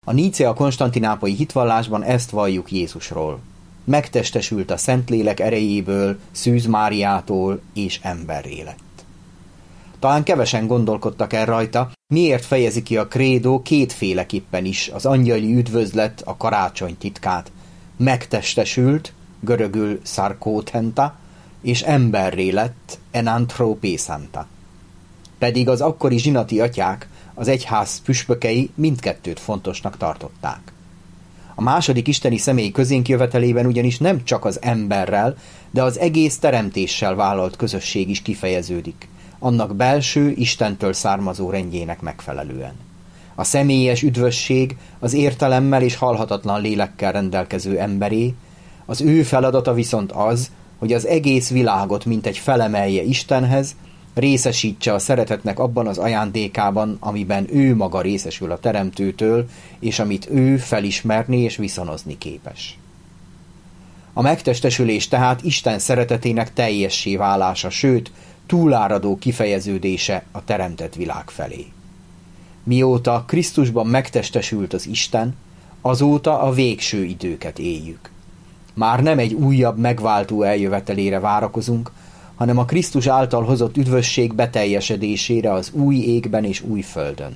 A nicea-konstantinápolyi hitvallásban ezt valljuk Jézusról. Megtestesült a Szentlélek erejéből, Szűz Máriától és emberré lett. Talán kevesen gondolkodtak el rajta, miért fejezi ki a krédó kétféleképpen is az angyali üdvözlet, a karácsony titkát. Megtestesült, görögül sarkóthenta, és emberré lett, enanthropészanta. Pedig az akkori zsinati atyák, az egyház püspökei mindkettőt fontosnak tartották. A második isteni személy közénk jövetelében ugyanis nem csak az emberrel, de az egész teremtéssel vállalt közösség is kifejeződik, annak belső, Istentől származó rendjének megfelelően. A személyes üdvösség az értelemmel és halhatatlan lélekkel rendelkező emberé, az ő feladata viszont az, hogy az egész világot mintegy felemelje Istenhez, részesítse a szeretetnek abban az ajándékában, amiben ő maga részesül a Teremtőtől, és amit ő felismerni és viszonozni képes. A megtestesülés tehát Isten szeretetének teljessé válása, sőt, túláradó kifejeződése a teremtett világ felé. Mióta Krisztusban megtestesült az Isten, azóta a végső időket éljük. Már nem egy újabb megváltó eljövetelére várakozunk, hanem a Krisztus által hozott üdvösség beteljesedésére az új égben és új földön.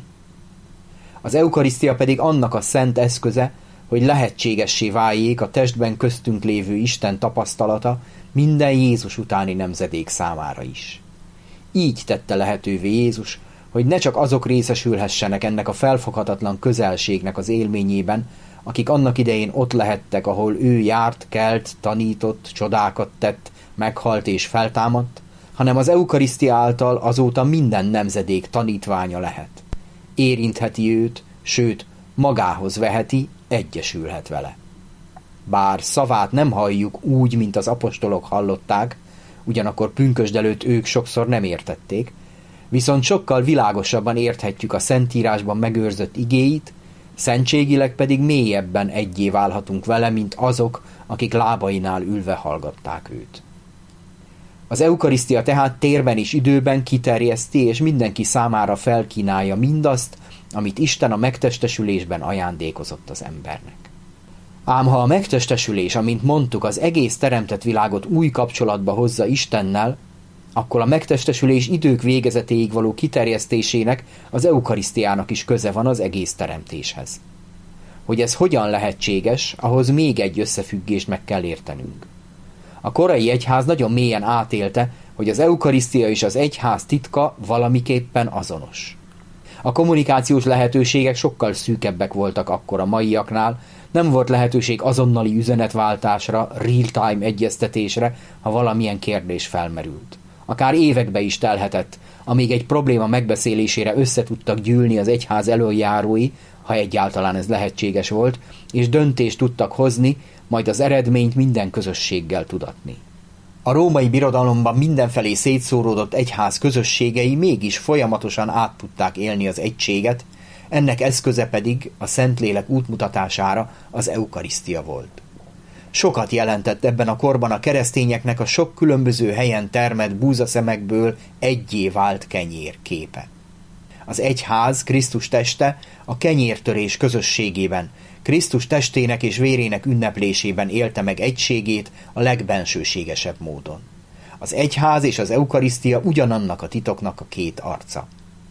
Az eukarisztia pedig annak a szent eszköze, hogy lehetségessé váljék a testben köztünk lévő Isten tapasztalata minden Jézus utáni nemzedék számára is. Így tette lehetővé Jézus, hogy ne csak azok részesülhessenek ennek a felfoghatatlan közelségnek az élményében, akik annak idején ott lehettek, ahol ő járt, kelt, tanított, csodákat tett, meghalt és feltámadt, hanem az eukarisztia által azóta minden nemzedék tanítványa lehet. Érintheti őt, sőt, magához veheti, egyesülhet vele. Bár szavát nem halljuk úgy, mint az apostolok hallották, ugyanakkor pünkösd előtt ők sokszor nem értették, viszont sokkal világosabban érthetjük a Szentírásban megőrzött igéit, szentségileg pedig mélyebben egyé válhatunk vele, mint azok, akik lábainál ülve hallgatták őt. Az eukarisztia tehát térben és időben kiterjeszti és mindenki számára felkínálja mindazt, amit Isten a megtestesülésben ajándékozott az embernek. Ám ha a megtestesülés, amint mondtuk, az egész teremtett világot új kapcsolatba hozza Istennel, akkor a megtestesülés idők végezetéig való kiterjesztésének, az eukarisztiának is köze van az egész teremtéshez. Hogy ez hogyan lehetséges, ahhoz még egy összefüggést meg kell értenünk. A korai egyház nagyon mélyen átélte, hogy az eukarisztia és az egyház titka valamiképpen azonos. A kommunikációs lehetőségek sokkal szűkebbek voltak akkor a maiaknál, nem volt lehetőség azonnali üzenetváltásra, real-time egyeztetésre, ha valamilyen kérdés felmerült. Akár évekbe is telhetett, amíg egy probléma megbeszélésére összetudtak gyűlni az egyház elöljárói, ha egyáltalán ez lehetséges volt, és döntést tudtak hozni, majd az eredményt minden közösséggel tudatni. A római birodalomban mindenfelé szétszóródott egyház közösségei mégis folyamatosan át tudták élni az egységet, ennek eszköze pedig a Szentlélek útmutatására az eukarisztia volt. Sokat jelentett ebben a korban a keresztényeknek a sok különböző helyen termett búzaszemekből egyé vált kenyér képe. Az egyház, Krisztus teste a kenyértörés közösségében, Krisztus testének és vérének ünneplésében élte meg egységét a legbensőségesebb módon. Az egyház és az eukarisztia ugyanannak a titoknak a két arca.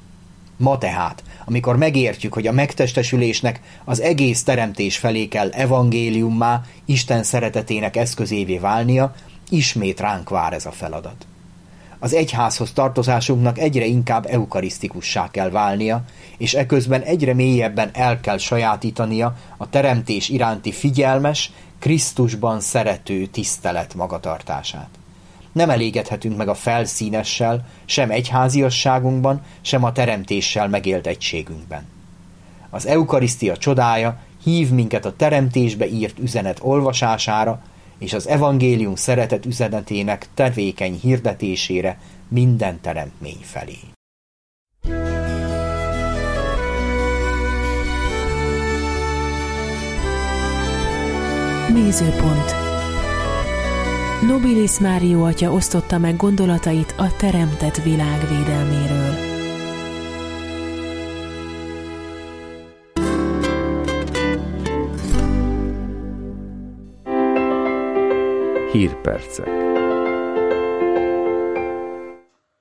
Ma tehát, amikor megértjük, hogy a megtestesülésnek az egész teremtés felé kell evangéliummá, Isten szeretetének eszközévé válnia, ismét ránk vár ez a feladat. Az egyházhoz tartozásunknak egyre inkább eukarisztikussá kell válnia, és eközben egyre mélyebben el kell sajátítania a teremtés iránti figyelmes, Krisztusban szerető tisztelet magatartását. Nem elégedhetünk meg a felszínessel, sem egyháziasságunkban, sem a teremtéssel megélt egységünkben. Az eukarisztia csodája hív minket a teremtésbe írt üzenet olvasására, és az evangélium szeretet üzenetének tevékeny hirdetésére minden teremtmény felé. Nézőpont. Nobilis Mário atya osztotta meg gondolatait a teremtett világ védelméről. Hírpercek.